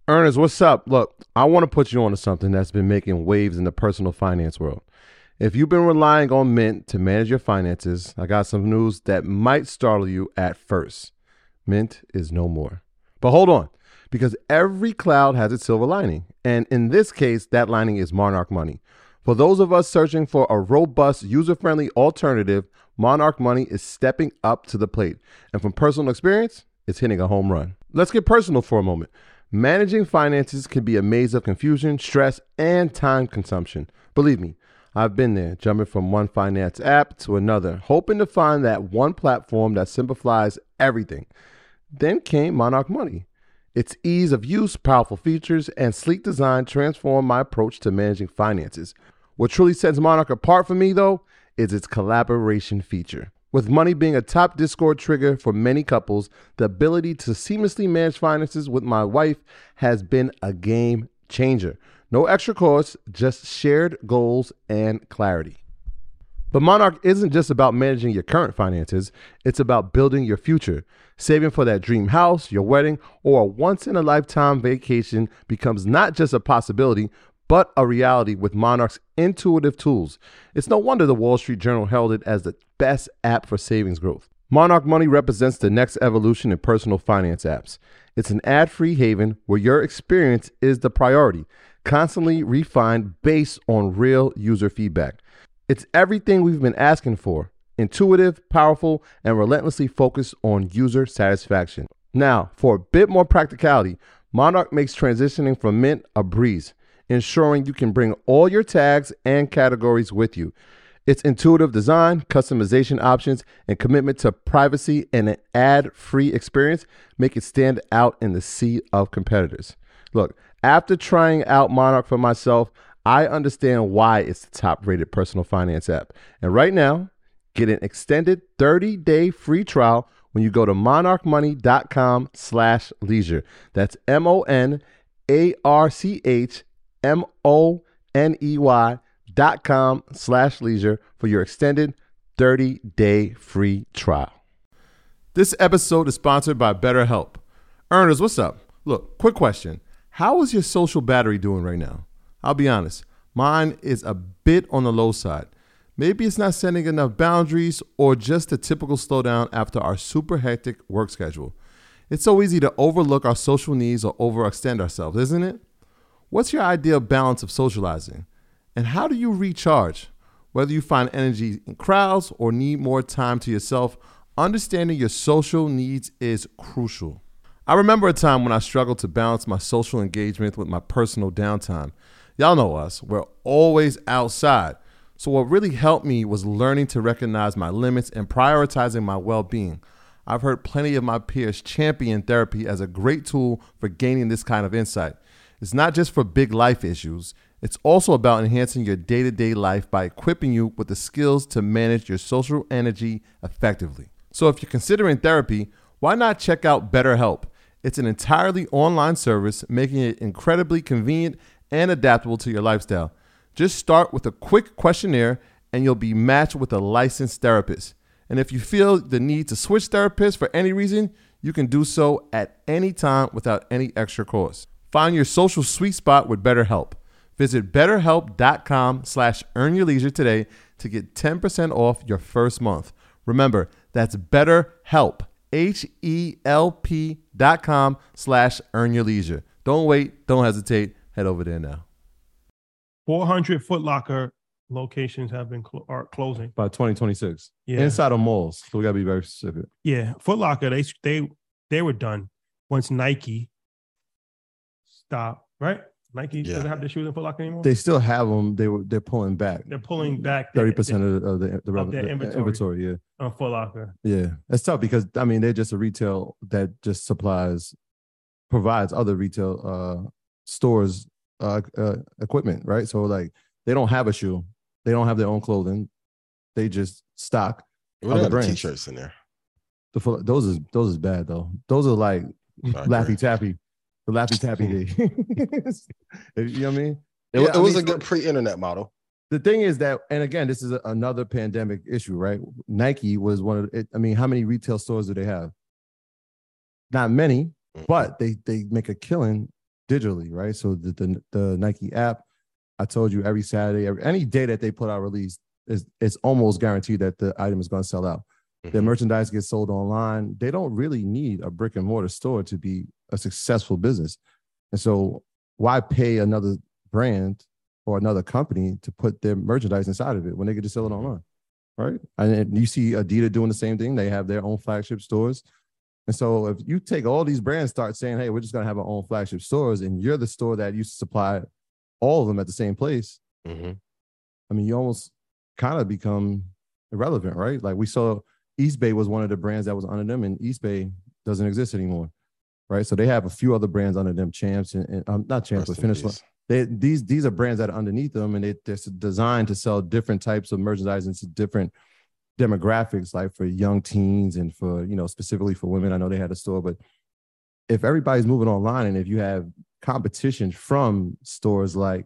Ernest, what's up? Look, I want to put you on to something that's been making waves in the personal finance world. If you've been relying on Mint to manage your finances, I got some news that might startle you at first. Mint is no more. But hold on, because every cloud has its silver lining. And in this case, that lining is Monarch Money. For those of us searching for a robust, user-friendly alternative, Monarch Money is stepping up to the plate. And from personal experience, it's hitting a home run. Let's get personal for a moment. Managing finances can be a maze of confusion, stress, and time consumption. Believe me, I've been there, jumping from one finance app to another, hoping to find that one platform that simplifies everything. Then came Monarch Money. Its ease of use, powerful features, and sleek design transformed my approach to managing finances. What truly sets Monarch apart for me, though, is its collaboration feature. With money being a top Discord trigger for many couples, the ability to seamlessly manage finances with my wife has been a game changer. No extra costs, just shared goals and clarity. But Monarch isn't just about managing your current finances, it's about building your future. Saving for that dream house, your wedding, or a once-in-a-lifetime vacation becomes not just a possibility, but a reality with Monarch's intuitive tools. It's no wonder the Wall Street Journal held it as the best app for savings growth. Monarch Money represents the next evolution in personal finance apps. It's an ad-free haven where your experience is the priority, constantly refined based on real user feedback. It's everything we've been asking for: intuitive, powerful, and relentlessly focused on user satisfaction. Now, for a bit more practicality, Monarch makes transitioning from Mint a breeze, ensuring you can bring all your tags and categories with you. Its intuitive design, customization options, and commitment to privacy and an ad-free experience make it stand out in the sea of competitors. Look, after trying out Monarch for myself, I understand why it's the top-rated personal finance app. And right now, get an extended 30-day free trial when you go to monarchmoney.com/leisure. That's MonarchMoney.com/leisure for your extended 30-day free trial. This episode is sponsored by BetterHelp. Ernest, what's up? Look, quick question. How is your social battery doing right now? I'll be honest, mine is a bit on the low side. Maybe it's not setting enough boundaries or just a typical slowdown after our super hectic work schedule. It's so easy to overlook our social needs or overextend ourselves, isn't it? What's your ideal balance of socializing? And how do you recharge? Whether you find energy in crowds or need more time to yourself, understanding your social needs is crucial. I remember a time when I struggled to balance my social engagement with my personal downtime. Y'all know us, we're always outside. So what really helped me was learning to recognize my limits and prioritizing my well-being. I've heard plenty of my peers champion therapy as a great tool for gaining this kind of insight. It's not just for big life issues. It's also about enhancing your day-to-day life by equipping you with the skills to manage your social energy effectively. So if you're considering therapy, why not check out BetterHelp? It's an entirely online service, making it incredibly convenient and adaptable to your lifestyle. Just start with a quick questionnaire and you'll be matched with a licensed therapist. And if you feel the need to switch therapists for any reason, you can do so at any time without any extra cost. Find your social sweet spot with BetterHelp. Visit betterhelp.com/earnyourleisure today to get 10% off your first month. Remember, that's BetterHelp, HELP.com/earnyourleisure. Don't wait, don't hesitate, head over there now. 400 Foot Locker locations have been are closing by 2026. Yeah, inside of malls. So we gotta be very specific. Yeah, Foot Locker they were done once Nike stopped. Right? Nike doesn't have their shoes in Foot Locker anymore. They still have them. They're pulling back. They're pulling back 30% of the inventory. Yeah, on Foot Locker. Yeah, it's tough because I mean they're just a retail that just provides other retail stores equipment, right? So like they don't have a shoe, they don't have their own clothing, they just stock other brands. T-shirts in there. Those is bad though. Those are like Laffy Taffy. The Laffy Taffy day. You know what I mean? It was a good pre-internet model. The thing is that, and again, this is another pandemic issue, right? Nike was one of it. I mean, how many retail stores do they have? Not many, but they make a killing digitally, right? So the Nike app, I told you every Saturday, any day that they put out release, it's almost guaranteed that the item is going to sell out. Their merchandise gets sold online. They don't really need a brick and mortar store to be a successful business. And so why pay another brand or another company to put their merchandise inside of it when they could just sell it online, right? And you see Adidas doing the same thing. They have their own flagship stores. And so if you take all these brands, start saying, hey, we're just going to have our own flagship stores, and you're the store that used to supply all of them at the same place, I mean, you almost kind of become irrelevant, right? Like we saw Eastbay was one of the brands that was under them, and Eastbay doesn't exist anymore, right? So they have a few other brands under them, Champs and not Champs, but Finish Line. These are brands that are underneath them, and they're designed to sell different types of merchandise into different demographics, like for young teens and for, you know, specifically for women. I know they had a store, but if everybody's moving online and if you have competition from stores like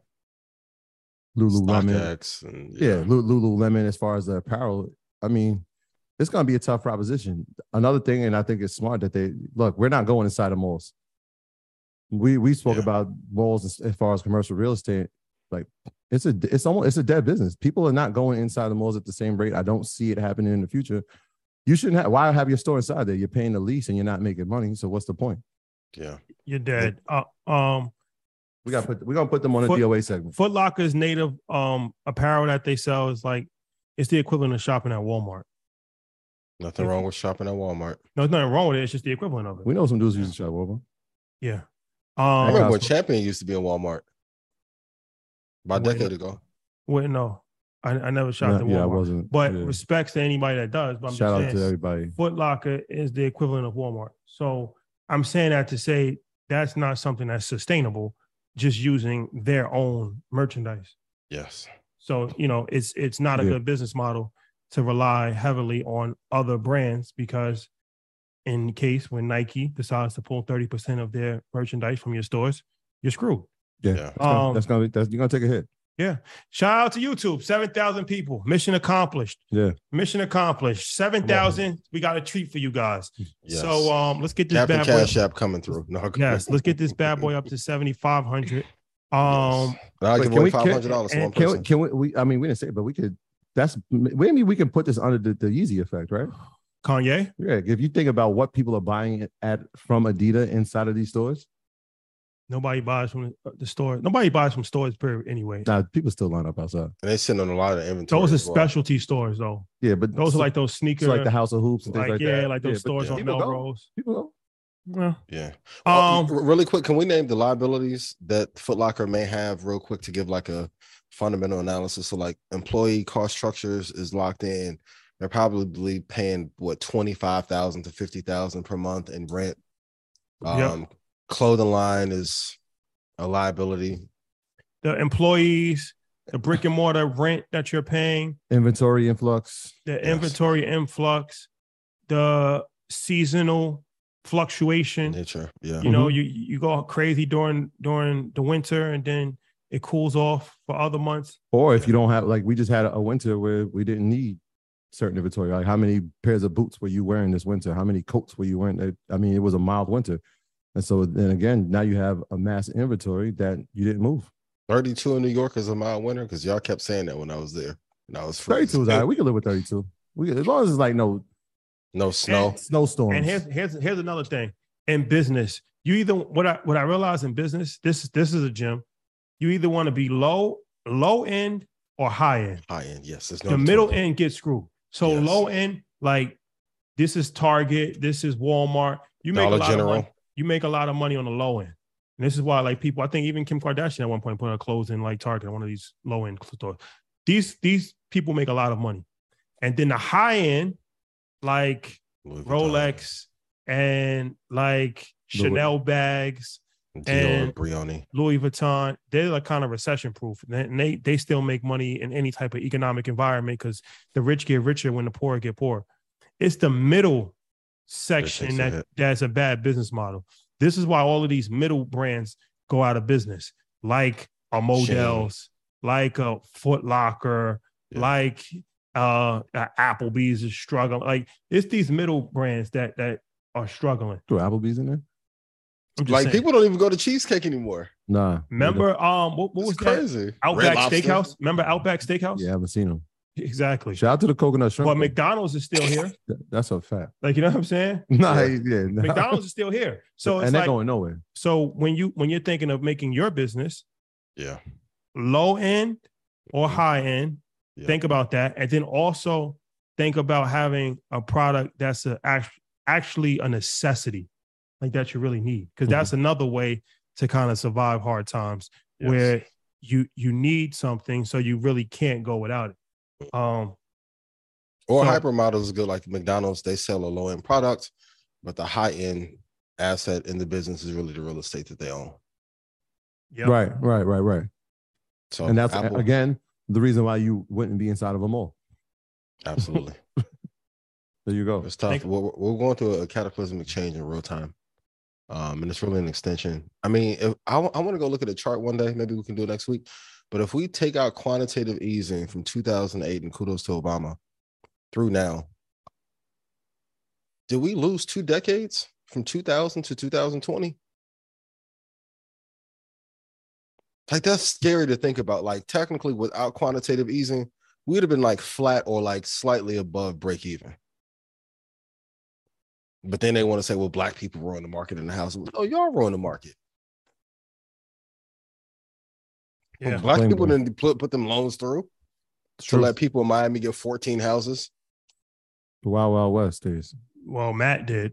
Lululemon, Lululemon, as far as the apparel, I mean, it's going to be a tough proposition. Another thing, and I think it's smart that we're not going inside of malls. We spoke about malls as far as commercial real estate. Like it's a dead business. People are not going inside the malls at the same rate. I don't see it happening in the future. You shouldn't have. Why have your store inside there? You're paying the lease and you're not making money. So what's the point? Yeah, you're dead. We're gonna put them on a DOA segment. Foot Locker's native apparel that they sell is like it's the equivalent of shopping at Walmart. Nothing wrong with shopping at Walmart. No, there's nothing wrong with it. It's just the equivalent of it. We know some dudes used to shop at Walmart. Yeah. I remember when Champion used to be in Walmart about a decade ago. Wait, no. I never shopped at Walmart. Yeah, I wasn't. But respects to anybody that does. But I'm Shout out to everybody. Foot Locker is the equivalent of Walmart. So I'm saying that to say that's not something that's sustainable, just using their own merchandise. Yes. So, you know, it's not a good business model to rely heavily on other brands, because in case when Nike decides to pull 30% of their merchandise from your stores, you're screwed. Yeah. You're gonna take a hit. Yeah. Shout out to YouTube. 7,000 people. Mission accomplished. Yeah. Mission accomplished. 7,000. We got a treat for you guys. Yes. So let's get this Captain bad Cash boy. App coming through. No, yes. Let's get this bad boy up to 7,500. I'll give away $500 to one person. Can we? I mean, we didn't say it, but we could. Maybe we can put this under the Yeezy effect, right? Kanye. Yeah. If you think about what people are buying from Adidas inside of these stores. Nobody buys from the store. Nobody buys from stores, period, anyway. Nah, people still line up outside. And they sitting on a lot of inventory. Those are specialty stores, though. Yeah, but those are like those sneakers. Like the House of Hoops and things like that. Yeah, like those stores on Melrose. People go. Yeah. Really quick, can we name the liabilities that Foot Locker may have real quick to give like a fundamental analysis? So like employee cost structures is locked in. They're probably paying $25,000 to $50,000 per month in rent. Clothing line is a liability. The employees, the brick and mortar rent that you're paying, inventory influx, the seasonal fluctuation. Nature, yeah. You know, you go crazy during the winter and then it cools off for other months. Or if you don't have, like we just had a winter where we didn't need certain inventory. Like how many pairs of boots were you wearing this winter? How many coats were you wearing? I mean, it was a mild winter. And so then again, now you have a mass inventory that you didn't move. 32 in New York is a mild winter, because y'all kept saying that when I was there. And I was 32 is all right. We can live with 32. As long as it's like no snow, snowstorms. And here's another thing. In business, you either what I realize in business, this is a gem. You either want to be low end or high end. High end, yes. The middle end gets screwed. So low end, like this is Target, this is Walmart. You make Dollar General. You make a lot of money on the low end. And this is why, like, people, I think even Kim Kardashian at one point put her clothes in like Target, one of these low end stores. These people make a lot of money. And then the high end, like Rolex and like Chanel bags and Brioni, Louis Vuitton, they're like kind of recession proof. And they still make money in any type of economic environment, because the rich get richer when the poor get poor. It's the middle section that's a bad business model. This is why all of these middle brands go out of business, like a Models, like a Foot Locker, like Applebee's is struggling. Like it's these middle brands that are struggling. Throw Applebee's in there? Like saying. People don't even go to Cheesecake anymore. Nah. Remember, what was crazy? That? Outback Steakhouse. Remember Outback Steakhouse? Yeah, I haven't seen them. Exactly. Shout out to the coconut shrimp. But McDonald's is still here. That's a fact. Like, you know what I'm saying? Nah. McDonald's is still here. So it's they're going nowhere. So when you're thinking of making your business, low end or high end, think about that, and then also think about having a product that's actually a necessity, like that you really need, because that's another way to kind of survive hard times where you need something, so you really can't go without it. Hypermodels is good. Like McDonald's, they sell a low end product, but the high end asset in the business is really the real estate that they own. Yep. Right. So, and that's Apple, again the reason why you wouldn't be inside of a mall. Absolutely. There you go. It's tough. We're going through a cataclysmic change in real time. And it's really an extension. I mean, if I want to go look at a chart one day, maybe we can do it next week. But if we take out quantitative easing from 2008, and kudos to Obama, through now, did we lose 2 decades from 2000 to 2020? Like, that's scary to think about. Like, technically, without quantitative easing, we'd have been like flat or like slightly above break even. But then they want to say, well, Black people ruin the market in the house. Oh, y'all ruin the market. Yeah, well, Black people didn't put them loans through to let people in Miami get 14 houses. The Wild Wild West days. Well, Matt did.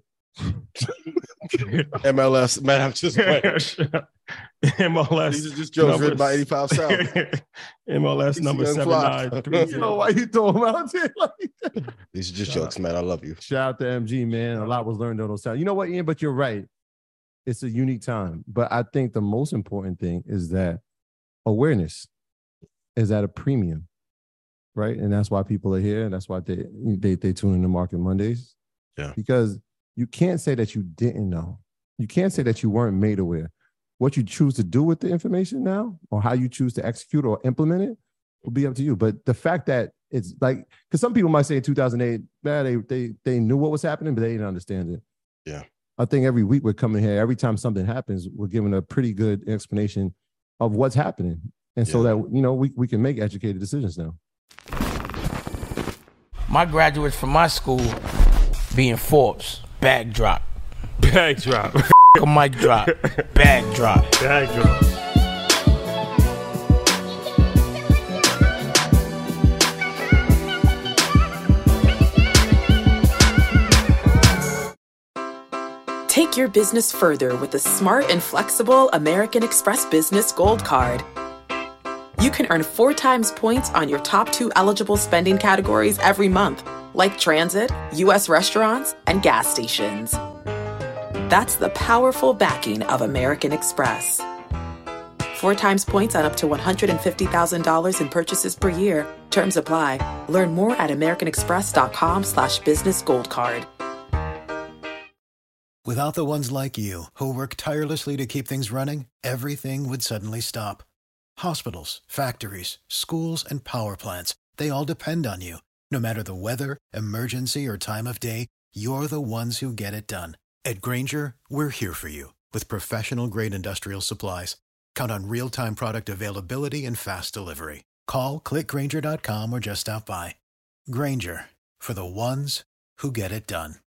MLS, Matt, I'm just playing. MLS. These are just jokes written by 85 South. MLS number 793. You know why you throw them out there like that? These are just jokes, man. I love you. Shout out to MG, man. A lot was learned on those times. You know what, Ian? But you're right. It's a unique time. But I think the most important thing is that awareness is at a premium, right? And that's why people are here. And that's why they tune in to Market Mondays. Yeah. Because you can't say that you didn't know. You can't say that you weren't made aware. What you choose to do with the information now, or how you choose to execute or implement it, will be up to you. But the fact that it's like, because some people might say in 2008, they knew what was happening, but they didn't understand it. Yeah. I think every week we're coming here, every time something happens, we're giving a pretty good explanation of what's happening. And so that, we can make educated decisions now. My graduates from my school being Forbes, bag drop. Bag drop. A mic drop. Bag drop. Bag drop. Take your business further with the smart and flexible American Express Business Gold Card. You can earn 4 times points on your top 2 eligible spending categories every month, like transit, U.S. restaurants, and gas stations. That's the powerful backing of American Express. 4 times points on up to $150,000 in purchases per year. Terms apply. Learn more at americanexpress.com/business gold card. Without the ones like you, who work tirelessly to keep things running, everything would suddenly stop. Hospitals, factories, schools, and power plants, they all depend on you. No matter the weather, emergency, or time of day, you're the ones who get it done. At Grainger, we're here for you with professional-grade industrial supplies. Count on real-time product availability and fast delivery. Call, click Grainger.com, or just stop by. Grainger, for the ones who get it done.